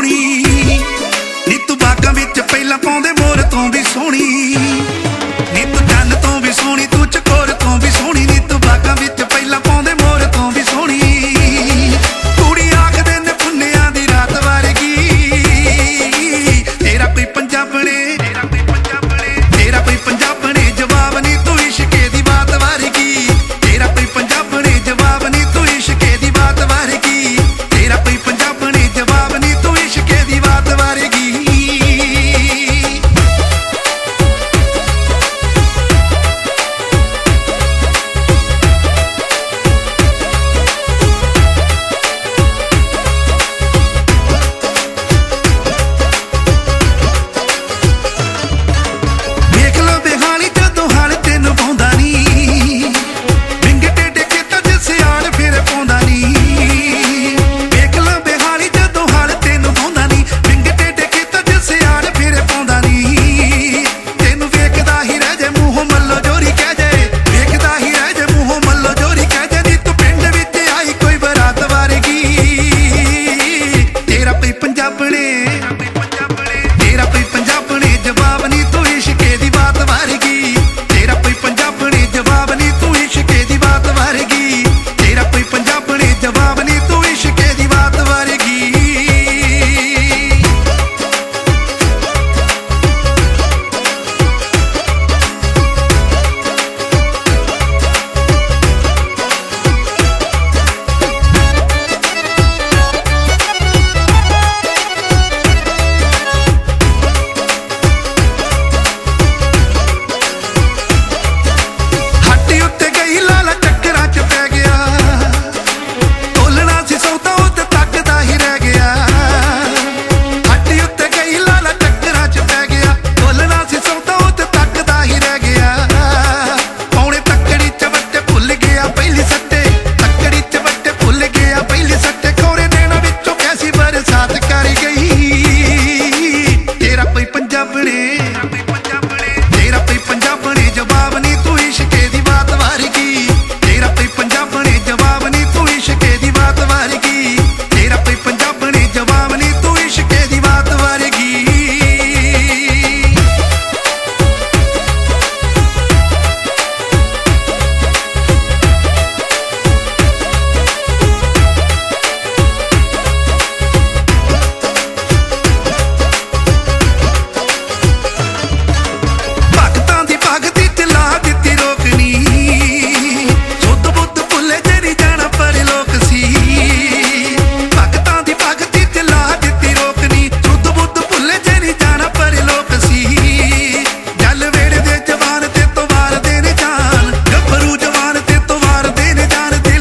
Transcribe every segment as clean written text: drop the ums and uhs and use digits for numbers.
सोहनी नी तू बागां विच पहलां पाउंदे मोर तों भी सोहनी नी तू चंन तों भी सोहनी तू चकोर तों भी सोहनी नी तू बागां विच पहलां पाउंदे मोर तों भी सोहनी कुड़ी आखदे ने पुन्नियां दी रात वर्गी तेरा कोई पंजाबणे जवाब नी तू इश्के दी बात वर्गी तेरा कोई पंजाबणे जवाब नी तू इश्के दी बात वर्गी तेरा कोई पंजाबणे जवाब नी तू इश्के दी बात वर्गी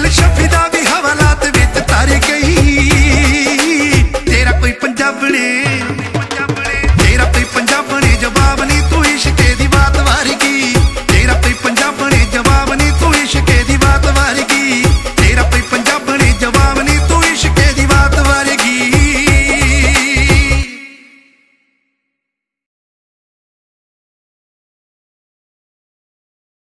पंजाबणे